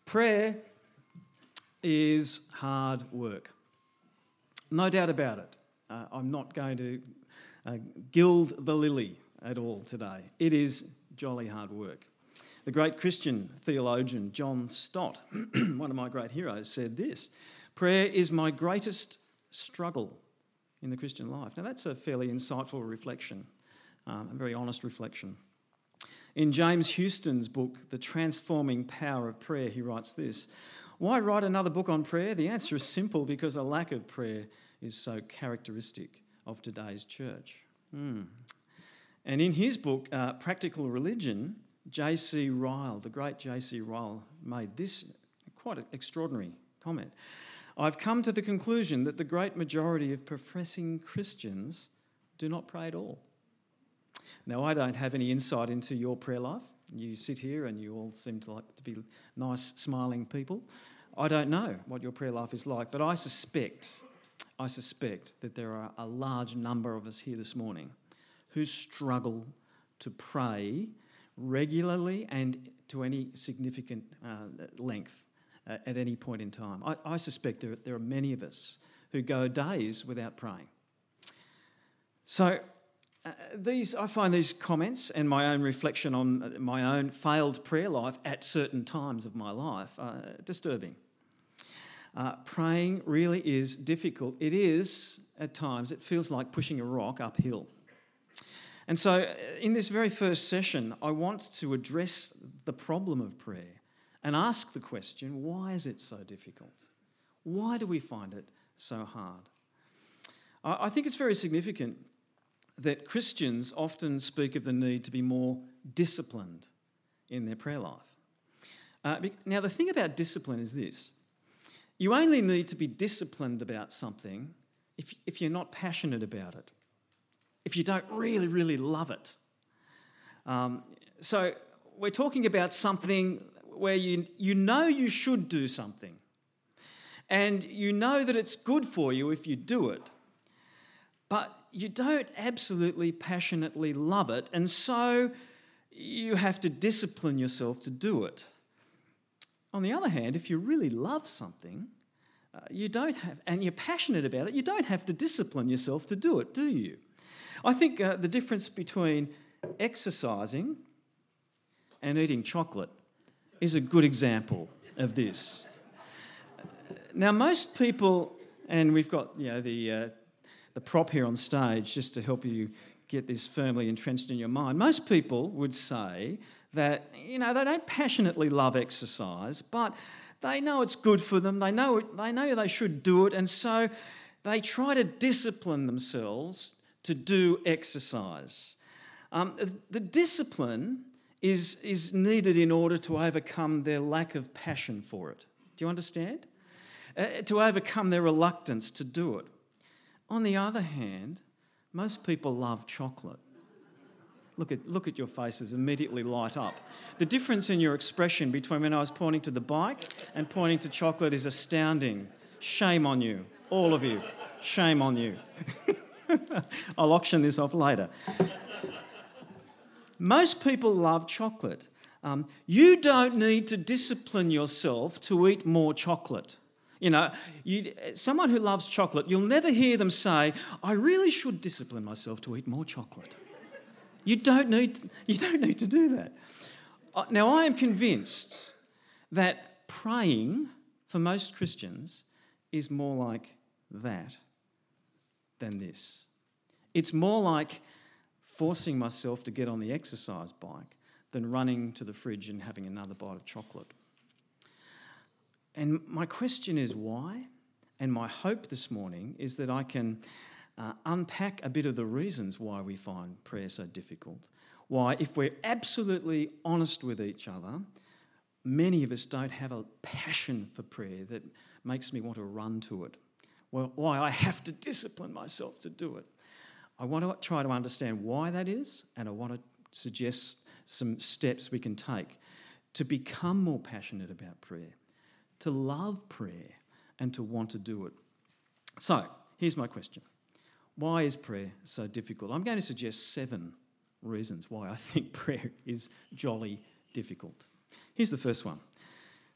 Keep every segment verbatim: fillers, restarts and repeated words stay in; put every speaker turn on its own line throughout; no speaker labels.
Prayer is hard work. No doubt about it. Uh, I'm not going to uh, gild the lily at all today. It is jolly hard work. The great Christian theologian John Stott, one of my great heroes, said this: prayer is my greatest struggle in the Christian life. Now that's a fairly insightful reflection, um, a very honest reflection. In James Houston's book, The Transforming Power of Prayer, he writes this: why write another book on prayer? The answer is simple, because a lack of prayer is so characteristic of today's church. Hmm. And in his book, uh, Practical Religion, J C Ryle, the great J C Ryle, made this quite an extraordinary comment. I've come to the conclusion that the great majority of professing Christians do not pray at all. Now, I don't have any insight into your prayer life. You sit here and you all seem to like to be nice, smiling people. I don't know what your prayer life is like, but I suspect, I suspect that there are a large number of us here this morning who struggle to pray regularly and to any significant uh, length uh, at any point in time. I, I suspect there, there are many of us who go days without praying. So uh, these, I find these comments and my own reflection on my own failed prayer life at certain times of my life uh, disturbing. Uh, praying really is difficult. It is, at times, it feels like pushing a rock uphill. And so in this very first session, I want to address the problem of prayer and ask the question, why is it so difficult? Why do we find it so hard? I think it's very significant that Christians often speak of the need to be more disciplined in their prayer life. Uh, now, the thing about discipline is this: you only need to be disciplined about something if, if you're not passionate about it, if you don't really, really love it. Um, so we're talking about something where you, you know you should do something, and you know that it's good for you if you do it, but you don't absolutely passionately love it, and so you have to discipline yourself to do it. On the other hand, if you really love something, uh, you don't have, and you're passionate about it, you don't have to discipline yourself to do it, do you? I think uh, the difference between exercising and eating chocolate is a good example of this. Now, most people, and we've got you know the uh, the prop here on stage just to help you get this firmly entrenched in your mind. Most people would say that you know they don't passionately love exercise, but they know it's good for them. They know they know they should do it, and so they try to discipline themselves to do exercise. Um, the discipline is, is needed in order to overcome their lack of passion for it. Do you understand? Uh, to overcome their reluctance to do it. On the other hand, most people love chocolate. Look at, look at your faces, immediately light up. The difference in your expression between when I was pointing to the bike and pointing to chocolate is astounding. Shame on you, all of you. Shame on you. I'll auction this off later. Most people love chocolate. Um, you don't need to discipline yourself to eat more chocolate. You know, you, someone who loves chocolate, you'll never hear them say, I really should discipline myself to eat more chocolate. You don't need to, you don't need to do that. Now, I am convinced that praying for most Christians is more like that than this. It's more like forcing myself to get on the exercise bike than running to the fridge and having another bite of chocolate. And my question is why? And my hope this morning is that I can uh, unpack a bit of the reasons why we find prayer so difficult. Why, if we're absolutely honest with each other, many of us don't have a passion for prayer that makes me want to run to it. Well, why I have to discipline myself to do it. I want to try to understand why that is, and I want to suggest some steps we can take to become more passionate about prayer, to love prayer, and to want to do it. So, here's my question. Why is prayer so difficult? I'm going to suggest seven reasons why I think prayer is jolly difficult. Here's the first one.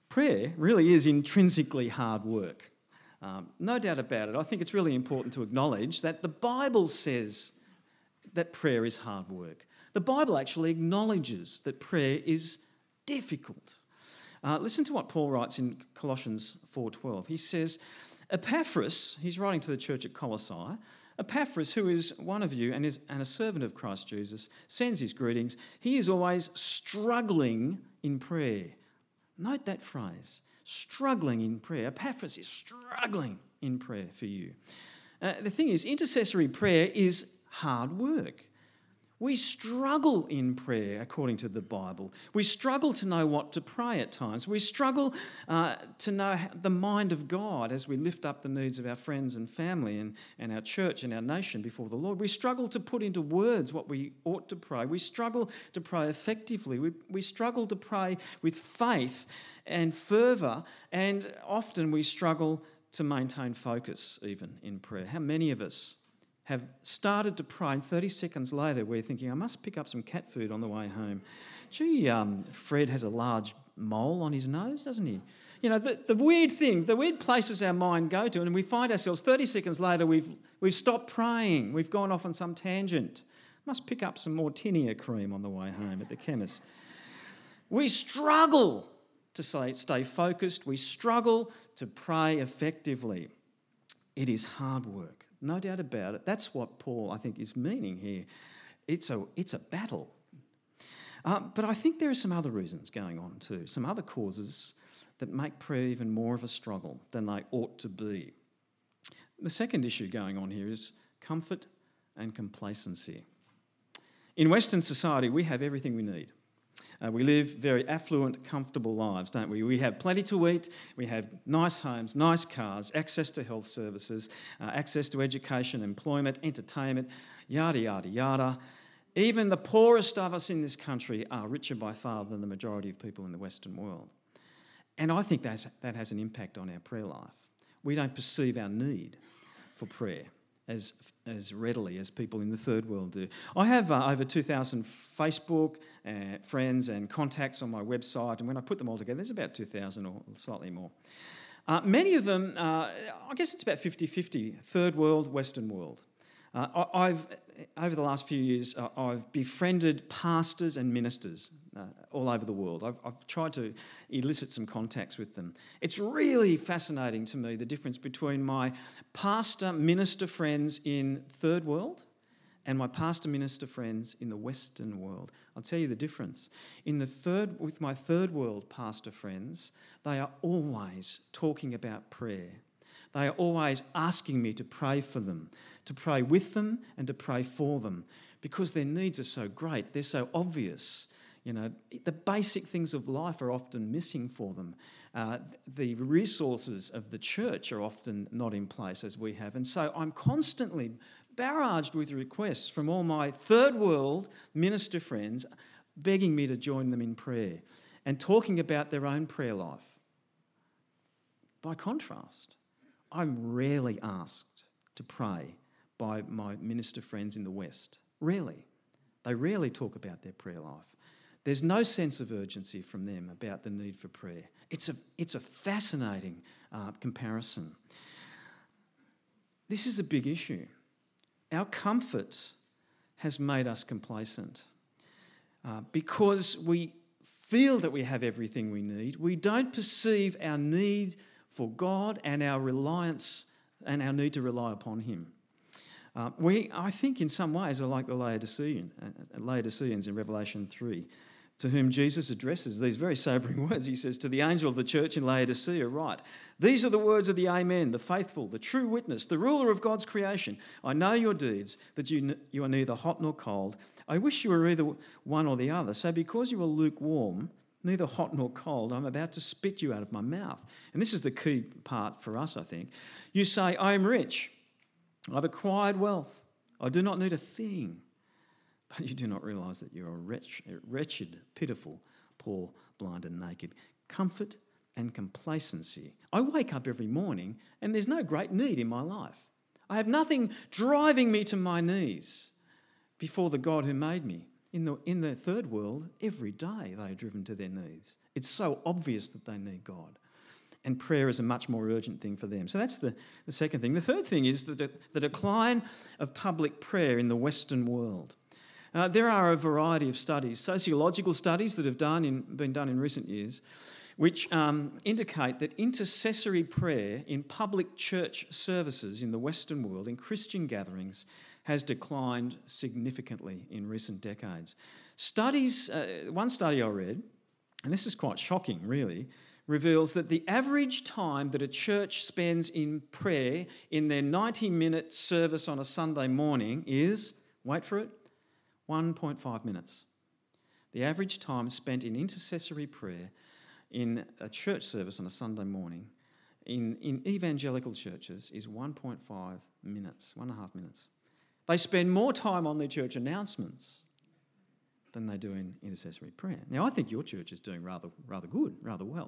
Prayer really is intrinsically hard work. Um, no doubt about it. I think it's really important to acknowledge that the Bible says that prayer is hard work. The Bible actually acknowledges that prayer is difficult. Uh, listen to what Paul writes in Colossians four twelve. He says, Epaphras, he's writing to the church at Colossae, Epaphras, who is one of you and is and a servant of Christ Jesus, sends his greetings. He is always struggling in prayer. Note that phrase, struggling in prayer. Epaphras is struggling in prayer for you. Uh, the thing is, intercessory prayer is hard work. We struggle in prayer, according to the Bible. We struggle to know what to pray at times. We struggle uh, to know the mind of God as we lift up the needs of our friends and family and, and our church and our nation before the Lord. We struggle to put into words what we ought to pray. We struggle to pray effectively. We, we struggle to pray with faith and fervour, and often we struggle to maintain focus even in prayer. How many of us have started to pray, and thirty seconds later we're thinking, I must pick up some cat food on the way home. Gee, um, Fred has a large mole on his nose, doesn't he? You know, the, the weird things, the weird places our mind go to, and we find ourselves thirty seconds later we've, we've stopped praying, we've gone off on some tangent. Must pick up some more tinea cream on the way home at the chemist. We struggle to say, stay focused, we struggle to pray effectively. It is hard work. No doubt about it. That's what Paul, I think, is meaning here. It's a, it's a battle. Uh, but I think there are some other reasons going on too, some other causes that make prayer even more of a struggle than they ought to be. The second issue going on here is comfort and complacency. In Western society, we have everything we need. Uh, we live very affluent, comfortable lives, don't we? We have plenty to eat, we have nice homes, nice cars, access to health services, uh, access to education, employment, entertainment, yada, yada, yada. Even the poorest of us in this country are richer by far than the majority of people in the Western world. And I think that's, that has an impact on our prayer life. We don't perceive our need for prayer as as readily as people in the third world do. I have uh, over two thousand Facebook uh, friends and contacts on my website, and when I put them all together, there's about two thousand or slightly more. Uh, many of them, uh, I guess it's about fifty-fifty, third world, Western world. Uh, I, I've, over the last few years, uh, I've befriended pastors and ministers uh, all over the world. I've, I've tried to elicit some contacts with them. It's really fascinating to me, the difference between my pastor minister friends in third world and my pastor minister friends in the Western world. I'll tell you the difference. In the third, with my third world pastor friends, they are always talking about prayer. They are always asking me to pray for them, to pray with them and to pray for them, because their needs are so great, they're so obvious. You know, the basic things of life are often missing for them. Uh, the resources of the church are often not in place as we have. And so I'm constantly barraged with requests from all my third world minister friends begging me to join them in prayer and talking about their own prayer life. By contrast, I'm rarely asked to pray by my minister friends in the West. Rarely. They rarely talk about their prayer life. There's no sense of urgency from them about the need for prayer. It's a, it's a fascinating uh, comparison. This is a big issue. Our comfort has made us complacent. Uh, because we feel that we have everything we need, we don't perceive our need for God and our reliance and our need to rely upon Him. Uh, we, I think, in some ways are like the Laodicean, uh, Laodiceans in Revelation three, to whom Jesus addresses these very sobering words. He says, to the angel of the church in Laodicea, write, these are the words of the Amen, the faithful, the true witness, the ruler of God's creation. I know your deeds, that you, you are neither hot nor cold. I wish you were either one or the other. So because you are lukewarm, neither hot nor cold, I'm about to spit you out of my mouth. And this is the key part for us, I think. You say, I am rich. I've acquired wealth. I do not need a thing. But you do not realise that you're a wretch, wretched, pitiful, poor, blind and naked. Comfort and complacency. I wake up every morning and there's no great need in my life. I have nothing driving me to my knees before the God who made me. In the, in the third world, every day they are driven to their knees. It's so obvious that they need God. And prayer is a much more urgent thing for them. So that's the, the second thing. The third thing is the, the decline of public prayer in the Western world. Uh, there are a variety of studies, sociological studies that have done in, been done in recent years, which um, indicate that intercessory prayer in public church services in the Western world, in Christian gatherings, has declined significantly in recent decades. Studies, uh, one study I read, and this is quite shocking really, reveals that the average time that a church spends in prayer in their ninety-minute service on a Sunday morning is, wait for it, one point five minutes. The average time spent in intercessory prayer in a church service on a Sunday morning in, in evangelical churches is one point five minutes, one and a half minutes. They spend more time on their church announcements than they do in intercessory prayer. Now, I think your church is doing rather, rather good, rather well.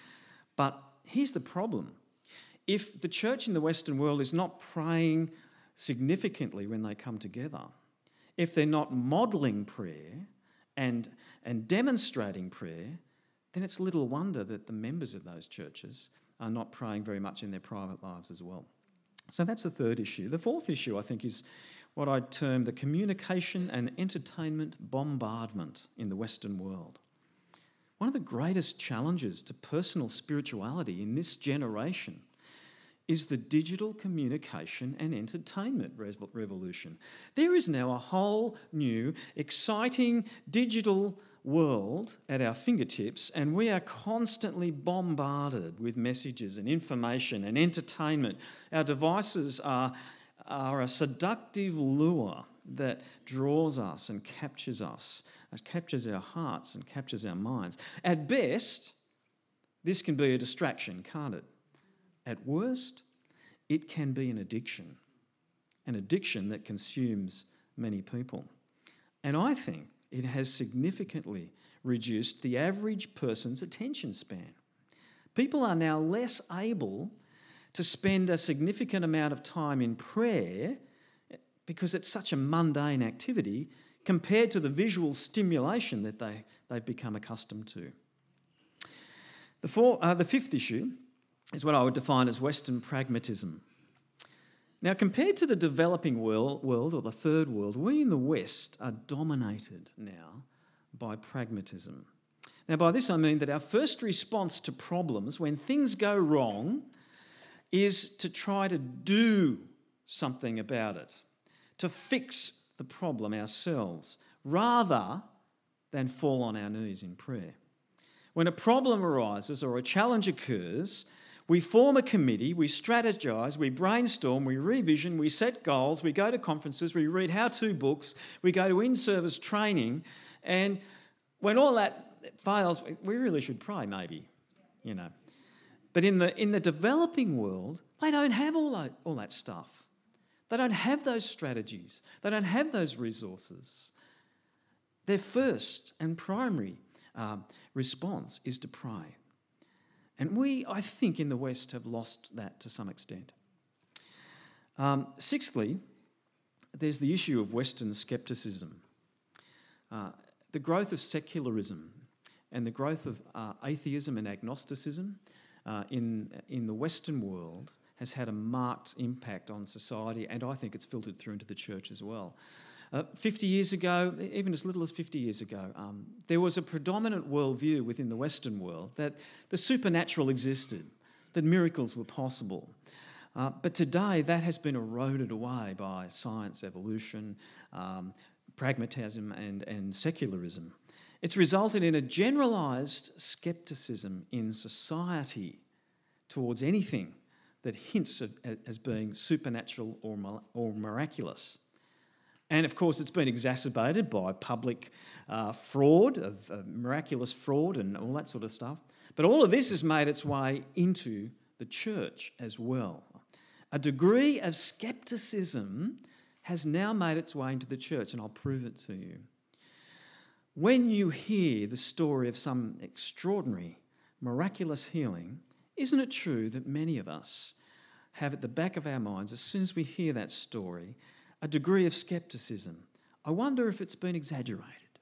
But here's the problem. If the church in the Western world is not praying significantly when they come together, if they're not modelling prayer and, and demonstrating prayer, then it's little wonder that the members of those churches are not praying very much in their private lives as well. So that's the third issue. The fourth issue, I think, is what I'd term the communication and entertainment bombardment in the Western world. One of the greatest challenges to personal spirituality in this generation is the digital communication and entertainment revolution. There is now a whole new, exciting digital world at our fingertips, and we are constantly bombarded with messages and information and entertainment. Our devices are, are a seductive lure that draws us and captures us, it captures our hearts and captures our minds. At best, this can be a distraction, can't it? At worst, it can be an addiction, an addiction that consumes many people. And I think it has significantly reduced the average person's attention span. People are now less able to spend a significant amount of time in prayer because it's such a mundane activity compared to the visual stimulation that they, they've become accustomed to. The, four, uh, the fifth issue is what I would define as Western pragmatism. Now, compared to the developing world, world or the third world, we in the West are dominated now by pragmatism. Now, by this I mean that our first response to problems when things go wrong is to try to do something about it, to fix the problem ourselves, rather than fall on our knees in prayer. When a problem arises or a challenge occurs, we form a committee, we strategise, we brainstorm, we revision, we set goals, we go to conferences, we read how-to books, we go to in-service training, and when all that fails, we really should pray maybe, you know. But in the in the developing world, they don't have all that, all that stuff. They don't have those strategies. They don't have those resources. Their first and primary um, response is to pray. And we, I think, in the West have lost that to some extent. Um, sixthly, there's the issue of Western scepticism. Uh, the growth of secularism and the growth of uh, atheism and agnosticism uh, in, in the Western world has had a marked impact on society, and I think it's filtered through into the church as well. Uh, fifty years ago, even as little as fifty years ago, um, there was a predominant worldview within the Western world that the supernatural existed, that miracles were possible. Uh, but today that has been eroded away by science, evolution, um, pragmatism and, and secularism. It's resulted in a generalised scepticism in society towards anything that hints of, as being supernatural or, or miraculous. And of course, it's been exacerbated by public uh, fraud, of uh, miraculous fraud and all that sort of stuff. But all of this has made its way into the church as well. A degree of scepticism has now made its way into the church, and I'll prove it to you. When you hear the story of some extraordinary, miraculous healing, isn't it true that many of us have at the back of our minds, as soon as we hear that story, a degree of scepticism? I wonder if it's been exaggerated.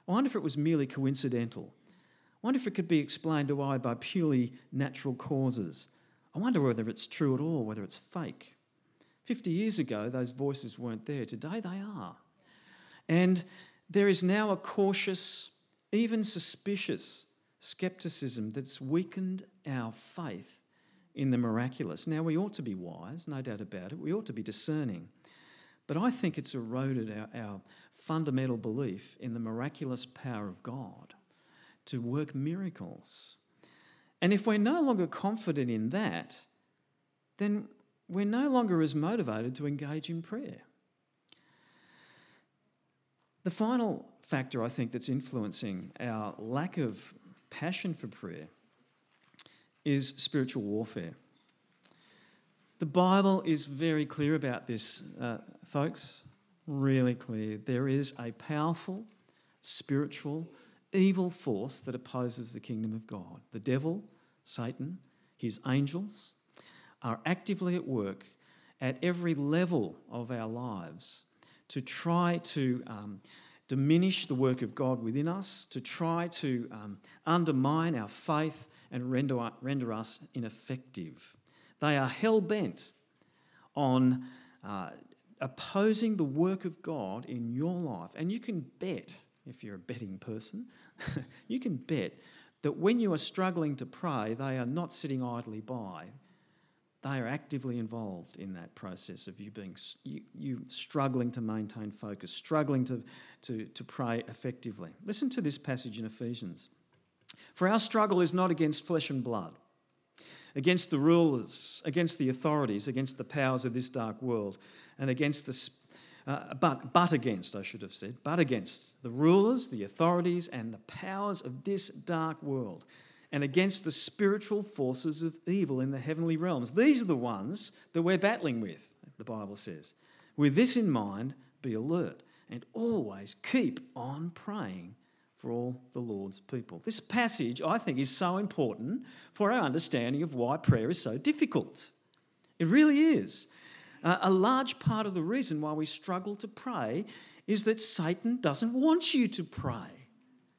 I wonder if it was merely coincidental. I wonder if it could be explained away by purely natural causes. I wonder whether it's true at all, whether it's fake. Fifty years ago, those voices weren't there. Today they are. And there is now a cautious, even suspicious scepticism that's weakened our faith in the miraculous. Now, we ought to be wise, no doubt about it. We ought to be discerning. But I think it's eroded our, our fundamental belief in the miraculous power of God to work miracles. And if we're no longer confident in that, then we're no longer as motivated to engage in prayer. The final factor, I think, that's influencing our lack of passion for prayer is spiritual warfare. The Bible is very clear about this, uh, folks, really clear. There is a powerful, spiritual, evil force that opposes the kingdom of God. The devil, Satan, his angels are actively at work at every level of our lives to try to um, diminish the work of God within us, to try to um, undermine our faith and render, render us ineffective. They are hell-bent on uh, opposing the work of God in your life. And you can bet, if you're a betting person, you can bet that when you are struggling to pray, they are not sitting idly by. They are actively involved in that process of you being you, you struggling to maintain focus, struggling to, to, to pray effectively. Listen to this passage in Ephesians. For our struggle is not against flesh and blood, against the rulers, against the authorities, against the powers of this dark world, and against the uh, but but against, I should have said, but against the rulers, the authorities, and the powers of this dark world, and against the spiritual forces of evil in the heavenly realms. These are the ones that we're battling with, the Bible says. With this in mind, be alert and always keep on praying for all the Lord's people. This passage, I think, is so important for our understanding of why prayer is so difficult. It really is. Uh, a large part of the reason why we struggle to pray is that Satan doesn't want you to pray.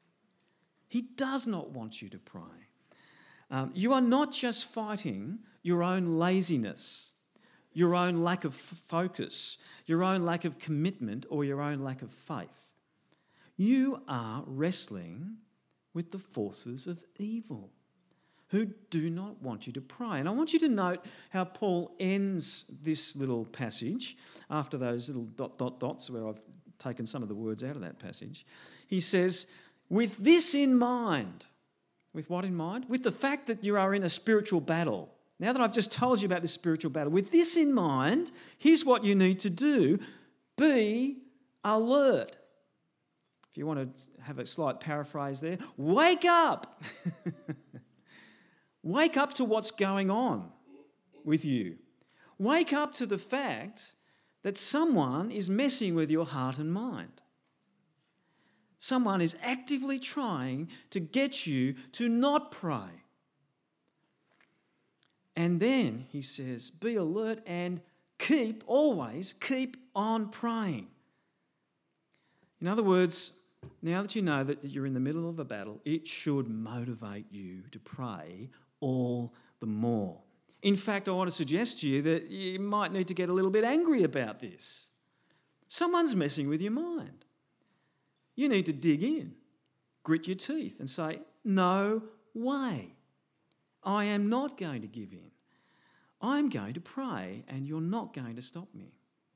He does not want you to pray. Um, you are not just fighting your own laziness, your own lack of f- focus, your own lack of commitment, or your own lack of faith. You are wrestling with the forces of evil who do not want you to pray. And I want you to note how Paul ends this little passage after those little dot, dot, dots where I've taken some of the words out of that passage. He says, with this in mind, with what in mind? With the fact that you are in a spiritual battle. Now that I've just told you about this spiritual battle, with this in mind, here's what you need to do. Be alert. If you want to have a slight paraphrase there, wake up. Wake up to what's going on with you. Wake up to the fact that someone is messing with your heart and mind. Someone is actively trying to get you to not pray. And then he says, be alert and keep, always keep on praying. In other words, now that you know that you're in the middle of a battle, it should motivate you to pray all the more. In fact, I want to suggest to you that you might need to get a little bit angry about this. Someone's messing with your mind. You need to dig in, grit your teeth and say, no way. I am not going to give in. I'm going to pray and you're not going to stop me.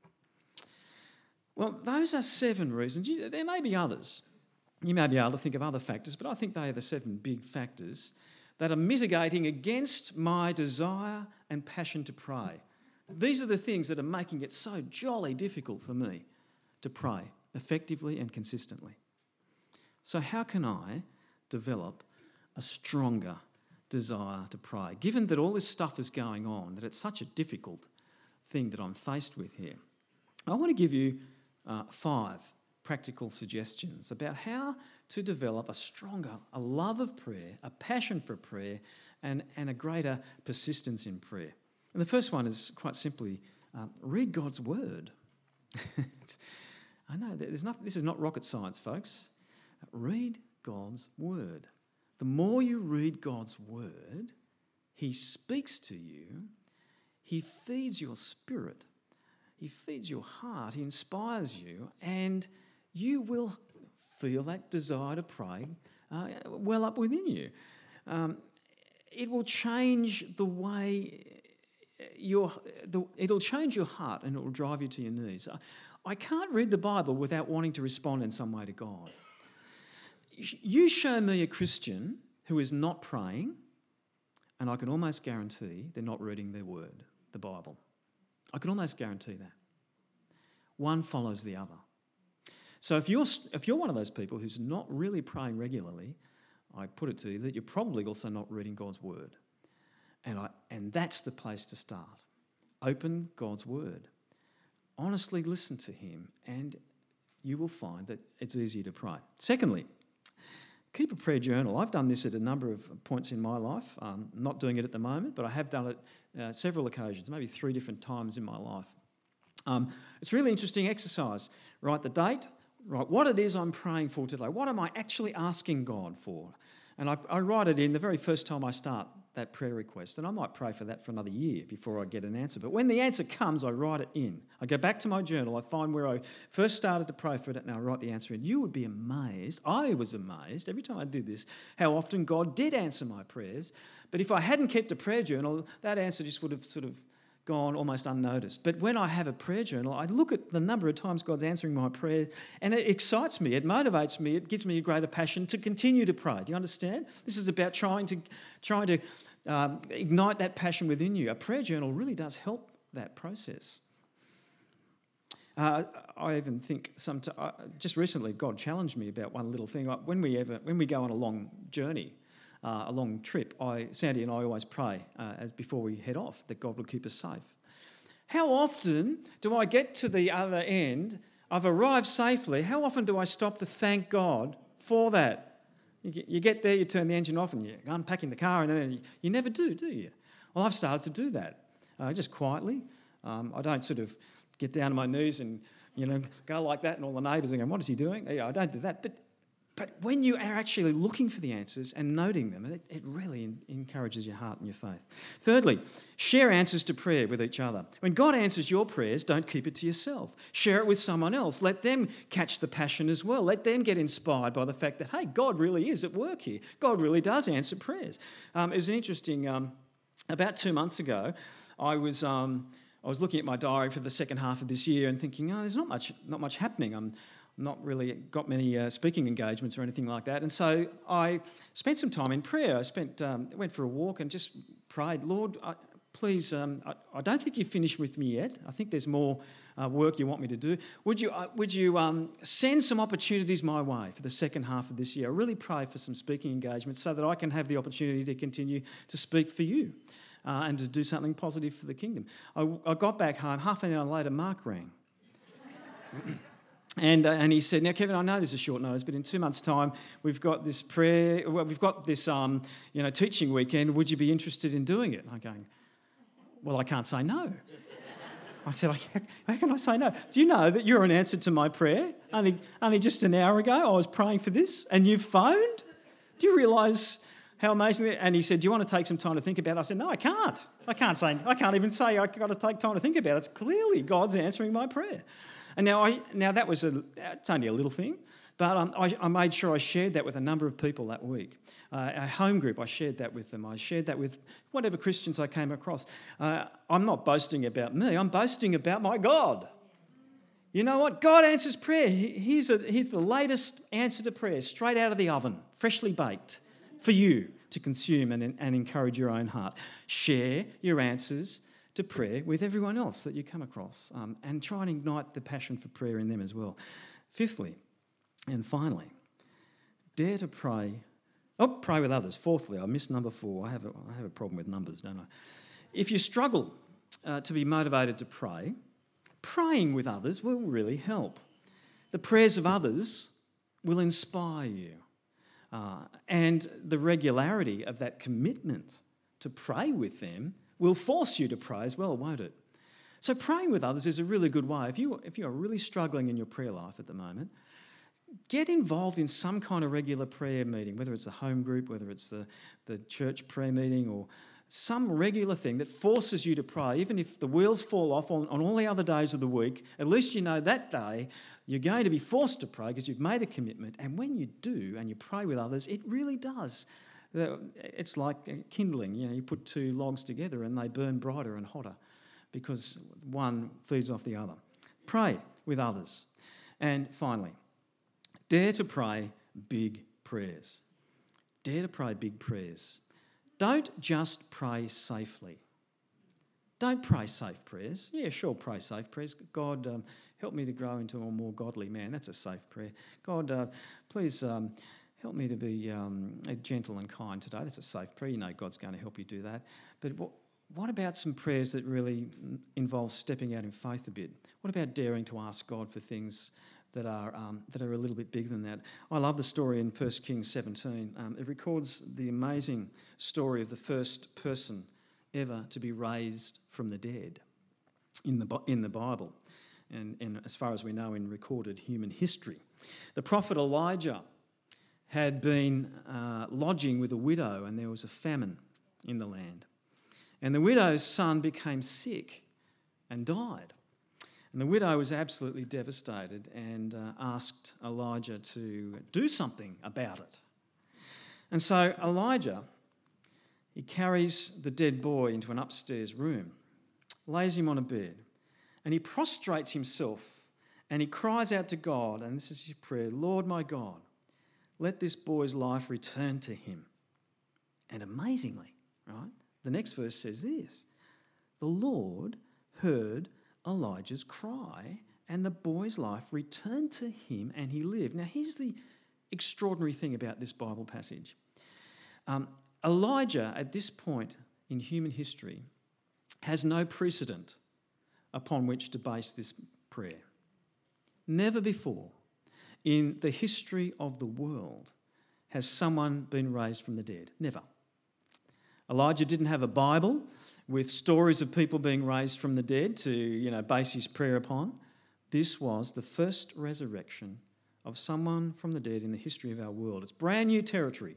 Well, those are seven reasons. There may be others. You may be able to think of other factors, but I think they are the seven big factors that are mitigating against my desire and passion to pray. These are the things that are making it so jolly difficult for me to pray effectively and consistently. So how can I develop a stronger desire to pray, given that all this stuff is going on, that it's such a difficult thing that I'm faced with here? I want to give you uh, five practical suggestions about how to develop a stronger, a love of prayer, a passion for prayer, and, and a greater persistence in prayer. And the first one is quite simply, um, read God's word. I know, there's nothing, this is not rocket science, folks. Read God's word. The more you read God's word, he speaks to you, he feeds your spirit, he feeds your heart, he inspires you, and you will feel that desire to pray uh, well up within you. Um, it will change the way your, the, it'll change your heart and it will drive you to your knees. I can't read the Bible without wanting to respond in some way to God. You show me a Christian who is not praying, and I can almost guarantee they're not reading their word, the Bible. I can almost guarantee that. One follows the other. So if you're, if you're one of those people who's not really praying regularly, I put it to you that you're probably also not reading God's word. And, I, and that's the place to start. Open God's word. Honestly listen to him, and you will find that it's easier to pray. Secondly, keep a prayer journal. I've done this at a number of points in my life. I'm not doing it at the moment, but I have done it uh, several occasions, maybe three different times in my life. Um, it's a really interesting exercise. Write the date, write what it is I'm praying for today. What am I actually asking God for? And I, I write it in the very first time I start that prayer request, and I might pray for that for another year before I get an answer. But when the answer comes, I write it in. I go back to my journal, I find where I first started to pray for it, and I write the answer in. You would be amazed, I was amazed, every time I did this, how often God did answer my prayers. But if I hadn't kept a prayer journal, that answer just would have sort of gone almost unnoticed. But when I have a prayer journal, I look at the number of times God's answering my prayer, and it excites me, it motivates me, it gives me a greater passion to continue to pray. Do you understand? This is about trying to trying to um, ignite that passion within you. A prayer journal really does help that process. Uh, I even think some t- uh, just recently God challenged me about one little thing. When we ever when we go on a long journey, Uh, a long trip, I, Sandy and I always pray uh, as before we head off that God will keep us safe. How often do I get to the other end, I've arrived safely, how often do I stop to thank God for that? You get, you get there, you turn the engine off and you're unpacking the car, and then you, you never do, do you? Well, I've started to do that, uh, just quietly. Um, I don't sort of get down on my knees and, you know, go like that and all the neighbours are going, what is he doing? Yeah, I don't do that. But But when you are actually looking for the answers and noting them, it, it really encourages your heart and your faith. Thirdly, share answers to prayer with each other. When God answers your prayers, don't keep it to yourself. Share it with someone else. Let them catch the passion as well. Let them get inspired by the fact that, hey, God really is at work here. God really does answer prayers. Um, it was an interesting, um, about two months ago, I was... Um, I was looking at my diary for the second half of this year and thinking, oh, there's not much, not much happening. I'm not really got many uh, speaking engagements or anything like that. And so I spent some time in prayer. I spent, um, went for a walk and just prayed, Lord, I, please, um, I, I don't think you've finished with me yet. I think there's more uh, work you want me to do. Would you, uh, would you um, send some opportunities my way for the second half of this year? I really pray for some speaking engagements so that I can have the opportunity to continue to speak for you. Uh, and to do something positive for the kingdom. I, I got back home, half an hour later, Mark rang. and uh, and he said, now, Kevin, I know this is short notice, but in two months' time, we've got this prayer, well, we've got this um, you know, teaching weekend. Would you be interested in doing it? And I'm going, well, I can't say no. I said, how can I say no? Do you know that you're an answer to my prayer? Only, only just an hour ago, I was praying for this, and you've phoned? Do you realise... how amazing that? And he said, do you want to take some time to think about it? I said, no, I can't. I can't say, I can't even say I've got to take time to think about it. It's clearly God's answering my prayer. And now I now that was a, it's only a little thing, but um, I, I made sure I shared that with a number of people that week. Uh, a home group, I shared that with them. I shared that with whatever Christians I came across. Uh, I'm not boasting about me. I'm boasting about my God. You know what? God answers prayer. He, he's, a, he's the latest answer to prayer, straight out of the oven, freshly baked, for you to consume and, and encourage your own heart. Share your answers to prayer with everyone else that you come across, um, and try and ignite the passion for prayer in them as well. Fifthly, and finally, dare to pray. Oh, pray with others. Fourthly, I missed number four. I have a, I have a problem with numbers, don't I? If you struggle uh, to be motivated to pray, praying with others will really help. The prayers of others will inspire you. Uh, and the regularity of that commitment to pray with them will force you to pray as well, won't it? So praying with others is a really good way. If you if you are really struggling in your prayer life at the moment, get involved in some kind of regular prayer meeting, whether it's a home group, whether it's the, the church prayer meeting, or some regular thing that forces you to pray. Even if the wheels fall off on, on all the other days of the week, at least you know that day you're going to be forced to pray because you've made a commitment. And when you do and you pray with others, it really does. It's like kindling. You know, you put two logs together and they burn brighter and hotter because one feeds off the other. Pray with others. And finally, dare to pray big prayers. Dare to pray big prayers. Don't just pray safely. Don't pray safe prayers. Yeah, sure, pray safe prayers. God, um, help me to grow into a more godly man. That's a safe prayer. God, uh, please um, help me to be um, gentle and kind today. That's a safe prayer. You know God's going to help you do that. But what, what about some prayers that really involve stepping out in faith a bit? What about daring to ask God for things that are um, that are a little bit bigger than that? I love the story in First Kings seventeen. Um, it records the amazing story of the first person ever to be raised from the dead in the in the Bible, and, and as far as we know, in recorded human history. The prophet Elijah had been uh, lodging with a widow, and there was a famine in the land. And the widow's son became sick and died. And the widow was absolutely devastated and uh, asked Elijah to do something about it. And so Elijah, he carries the dead boy into an upstairs room, lays him on a bed, and he prostrates himself and he cries out to God, and this is his prayer, Lord my God, let this boy's life return to him. And amazingly, right, the next verse says this, the Lord heard Elijah's cry, and the boy's life returned to him and he lived. Now, here's the extraordinary thing about this Bible passage. Um, Elijah, at this point in human history, has no precedent upon which to base this prayer. Never before in the history of the world has someone been raised from the dead. Never. Elijah didn't have a Bible with stories of people being raised from the dead to, you know, base his prayer upon. This was the first resurrection of someone from the dead in the history of our world. It's brand new territory.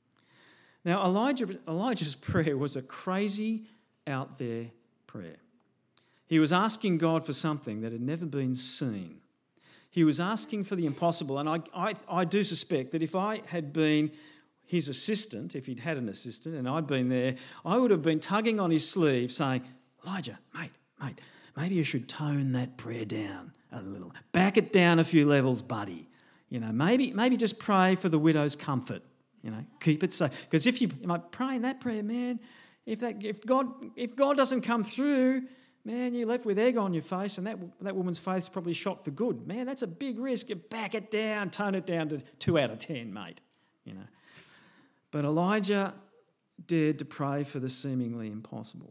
Now, Elijah, Elijah's prayer was a crazy, out there prayer. He was asking God for something that had never been seen. He was asking for the impossible, and I, I, I do suspect that if I had been his assistant, if he'd had an assistant and I'd been there, I would have been tugging on his sleeve saying, Elijah, mate, mate, maybe you should tone that prayer down a little. Back it down a few levels, buddy. You know, maybe maybe just pray for the widow's comfort. You know, keep it safe. Because if you, you know, praying that prayer, man, if that if God if God doesn't come through, man, you're left with egg on your face, and that that woman's faith's probably shot for good. Man, that's a big risk. You back it down, tone it down to two out of ten, mate. You know. But Elijah dared to pray for the seemingly impossible.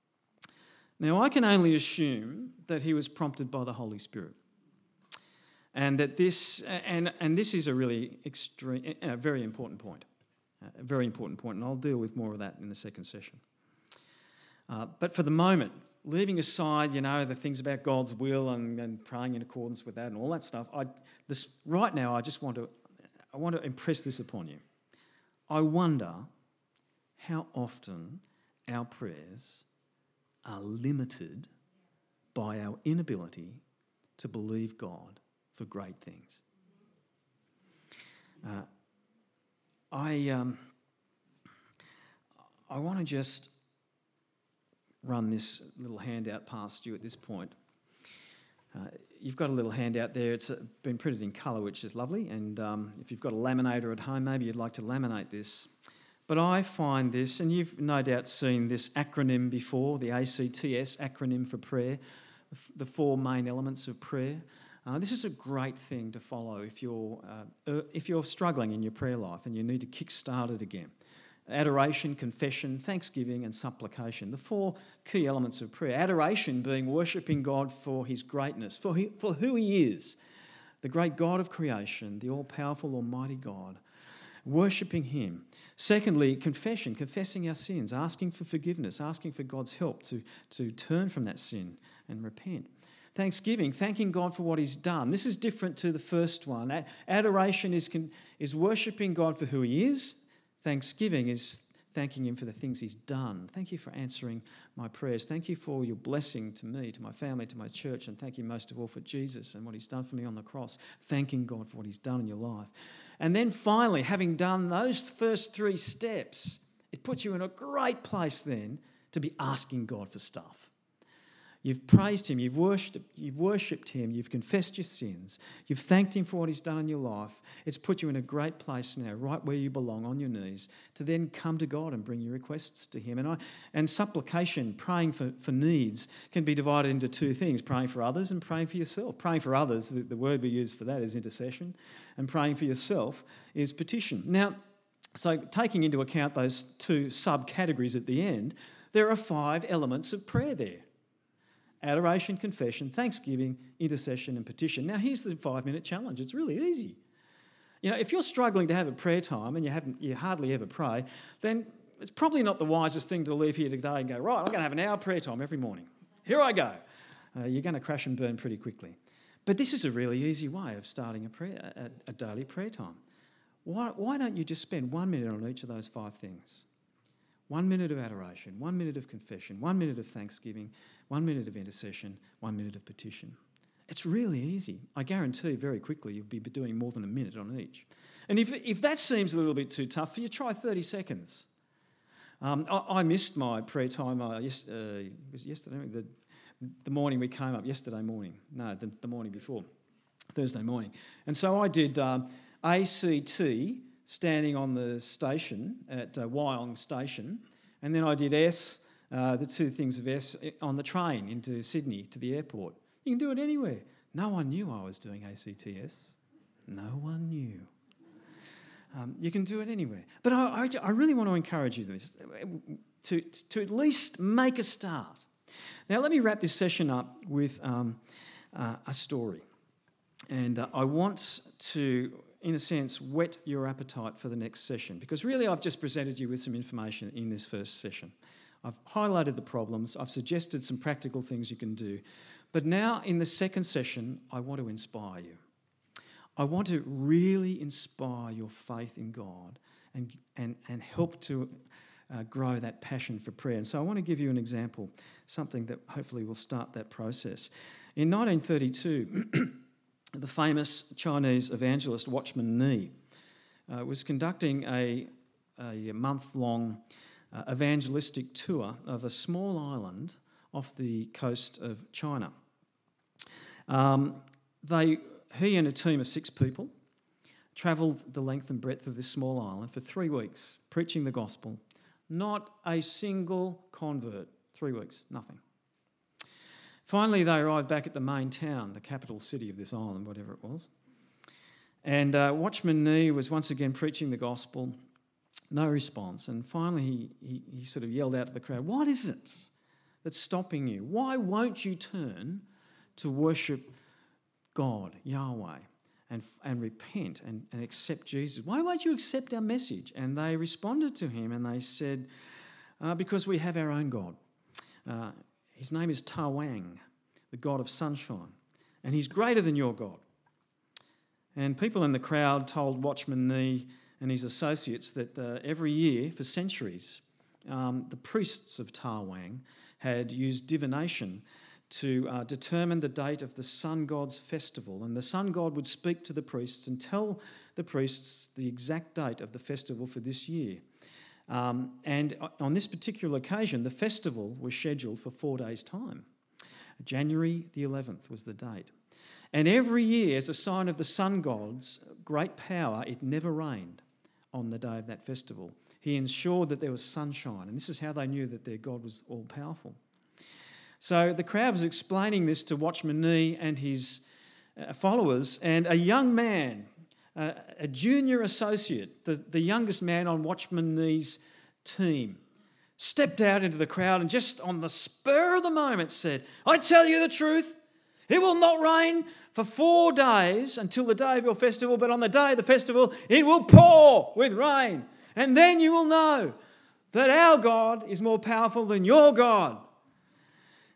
Now, I can only assume that he was prompted by the Holy Spirit, and that this and and this is a really extreme, a very important point, a very important point, and I'll deal with more of that in the second session. Uh, but for the moment, leaving aside, you know, the things about God's will and, and praying in accordance with that and all that stuff, I this right now I just want to I want to impress this upon you. I wonder how often our prayers are limited by our inability to believe God for great things. Uh, I um, I want to just run this little handout past you at this point. Uh, you've got a little handout there. It's been printed in colour, which is lovely. And um, if you've got a laminator at home, maybe you'd like to laminate this. But I find this, and you've no doubt seen this acronym before, the A C T S acronym for prayer, the four main elements of prayer. Uh, this is a great thing to follow if you're uh, if you're struggling in your prayer life and you need to kick-start it again. Adoration, confession, thanksgiving and supplication, the four key elements of prayer. Adoration being worshipping God for his greatness, for, he, for who he is, the great God of creation, the all-powerful, almighty God, worshipping him. Secondly, confession, confessing our sins, asking for forgiveness, asking for God's help to, to turn from that sin and repent. Thanksgiving, thanking God for what he's done. This is different to the first one. A- Adoration is, is worshipping God for who he is. Thanksgiving is thanking him for the things he's done. Thank you for answering my prayers. Thank you for your blessing to me, to my family, to my church, and thank you most of all for Jesus and what he's done for me on the cross. Thanking God for what he's done in your life. And then finally, having done those first three steps, it puts you in a great place then to be asking God for stuff. You've praised him, you've worshipped, you've worshipped him, you've confessed your sins, you've thanked him for what he's done in your life. It's put you in a great place now, right where you belong, on your knees, to then come to God and bring your requests to him. And I, and supplication, praying for, for needs, can be divided into two things, praying for others and praying for yourself. Praying for others, the, the word we use for that is intercession, and praying for yourself is petition. Now, so taking into account those two subcategories at the end, there are five elements of prayer there. Adoration, confession, thanksgiving, intercession and petition. Now here's the five-minute challenge. It's really easy. You know, if you're struggling to have a prayer time and you haven't, you hardly ever pray, then it's probably not the wisest thing to leave here today and go, right, I'm going to have an hour prayer time every morning. Here I go. Uh, you're going to crash and burn pretty quickly. But this is a really easy way of starting a prayer, a, a daily prayer time. Why, why don't you just spend one minute on each of those five things? One minute of adoration, one minute of confession, one minute of thanksgiving, one minute of intercession, one minute of petition. It's really easy. I guarantee very quickly you'll be doing more than a minute on each. And if, if that seems a little bit too tough for you, try thirty seconds. Um, I, I missed my prayer time uh, yes, uh, was yesterday, the, the morning we came up, yesterday morning. No, the, the morning before, Thursday morning. And so I did um, A C T, standing on the station at uh, Wyong Station, and then I did S, uh, the two things of S, on the train into Sydney to the airport. You can do it anywhere. No one knew I was doing A C T S. No one knew. Um, you can do it anywhere. But I, I, I really want to encourage you to, this, to, to at least make a start. Now, let me wrap this session up with um, uh, a story. And uh, I want to, in a sense, whet your appetite for the next session, because really I've just presented you with some information in this first session. I've highlighted the problems, I've suggested some practical things you can do, but now in the second session I want to inspire you. I want to really inspire your faith in God and, and, and help to uh, grow that passion for prayer. And so I want to give you an example, something that hopefully will start that process. In nineteen thirty-two, the famous Chinese evangelist Watchman Nee uh, was conducting a, a month-long uh, evangelistic tour of a small island off the coast of China. Um, they, he and a team of six people travelled the length and breadth of this small island for three weeks, preaching the gospel. Not a single convert. Three weeks, nothing. Finally, they arrived back at the main town, the capital city of this island, whatever it was. And uh, Watchman Nee was once again preaching the gospel, no response. And finally he, he, he sort of yelled out to the crowd, "What is it that's stopping you? Why won't you turn to worship God, Yahweh, and, and repent and, and accept Jesus? Why won't you accept our message?" And they responded to him and they said, uh, because we have our own God. Uh, His name is Ta Wang, the God of sunshine, and he's greater than your God. And people in the crowd told Watchman Nee and his associates that uh, every year for centuries, um, the priests of Ta Wang had used divination to uh, determine the date of the sun god's festival. And the sun god would speak to the priests and tell the priests the exact date of the festival for this year. Um, and on this particular occasion, the festival was scheduled for four days' time. January the eleventh was the date. And every year, as a sign of the sun god's great power, it never rained on the day of that festival. He ensured that there was sunshine, and this is how they knew that their God was all-powerful. So the crowd was explaining this to Watchman Nee and his followers, and a young man, Uh, a junior associate, the, the youngest man on Watchman Nee's team, stepped out into the crowd and just on the spur of the moment said, "I tell you the truth, it will not rain for four days until the day of your festival, but on the day of the festival it will pour with rain. And then you will know that our God is more powerful than your God."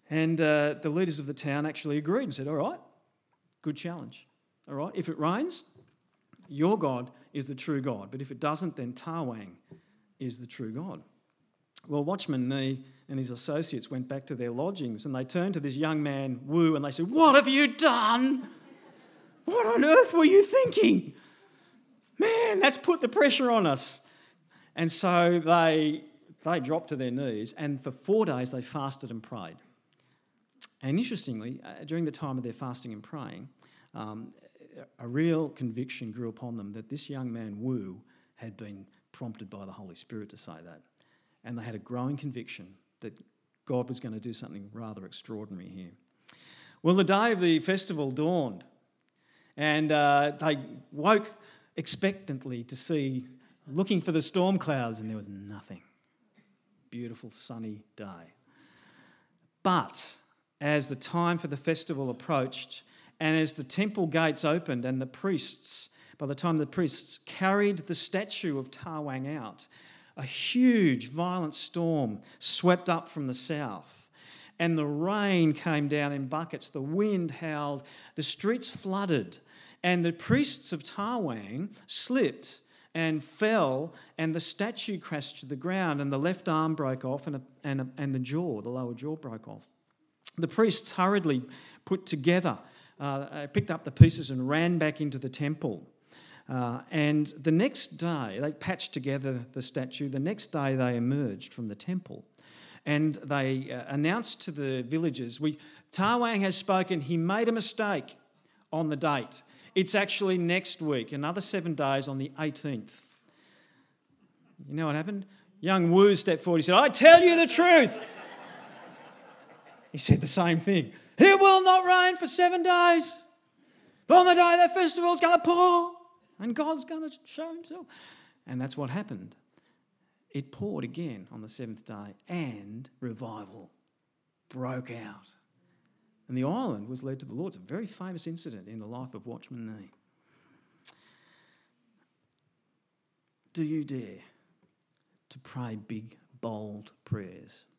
And uh, the leaders of the town actually agreed and said, all right, good challenge. All right, if it rains, your God is the true God. But if it doesn't, then Tawang is the true God. Well, Watchman Nee and his associates went back to their lodgings and they turned to this young man, Wu, and they said, what have you done? What on earth were you thinking? Man, that's put the pressure on us. And so they, they dropped to their knees, and for four days they fasted and prayed. And interestingly, uh, during the time of their fasting and praying, um, a real conviction grew upon them that this young man, Wu, had been prompted by the Holy Spirit to say that. And they had a growing conviction that God was going to do something rather extraordinary here. Well, the day of the festival dawned, and uh, they woke expectantly to see, looking for the storm clouds, and there was nothing. Beautiful sunny day. But as the time for the festival approached, and as the temple gates opened and the priests, by the time the priests carried the statue of Tawang out, a huge violent storm swept up from the south, and the rain came down in buckets, the wind howled, the streets flooded, and the priests of Tawang slipped and fell, and the statue crashed to the ground, and the left arm broke off, and, a, and, a, and the jaw, the lower jaw broke off. The priests hurriedly put together, uh, picked up the pieces and ran back into the temple. Uh, and the next day, they patched together the statue. The next day, they emerged from the temple. And they uh, announced to the villagers, we, Tawang has spoken, he made a mistake on the date. It's actually next week, another seven days on the eighteenth. You know what happened? Young Wu stepped forward. He said, I tell you the truth. He said the same thing. It will not rain for seven days. But on the day that festival is going to pour and God's going to show himself. And that's what happened. It poured again on the seventh day and revival broke out. And the island was led to the Lord. It's a very famous incident in the life of Watchman Nee. Do you dare to pray big, bold prayers?